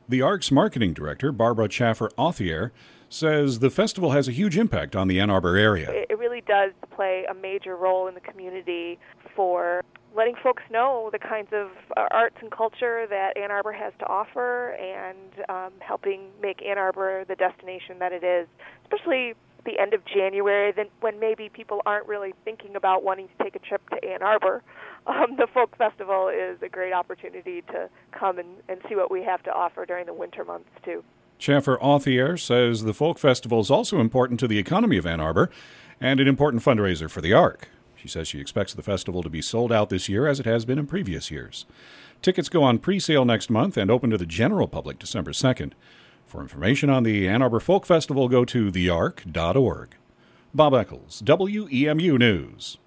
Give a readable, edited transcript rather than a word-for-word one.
The ARC's marketing director, Barbara Chaffer-Authier, says the festival has a huge impact on the Ann Arbor area. It really does play a major role in the community for letting folks know the kinds of arts and culture that Ann Arbor has to offer, and helping make Ann Arbor the destination that it is, especially the end of January, then when maybe people aren't really thinking about wanting to take a trip to Ann Arbor. The Folk Festival is a great opportunity to come and see what we have to offer during the winter months, too. Chaffer-Authier says the Folk Festival is also important to the economy of Ann Arbor and an important fundraiser for the ARC. She says she expects the festival to be sold out this year as it has been in previous years. Tickets go on pre-sale next month and open to the general public December 2nd. For information on the Ann Arbor Folk Festival, go to thearc.org. Bob Eccles, WEMU News.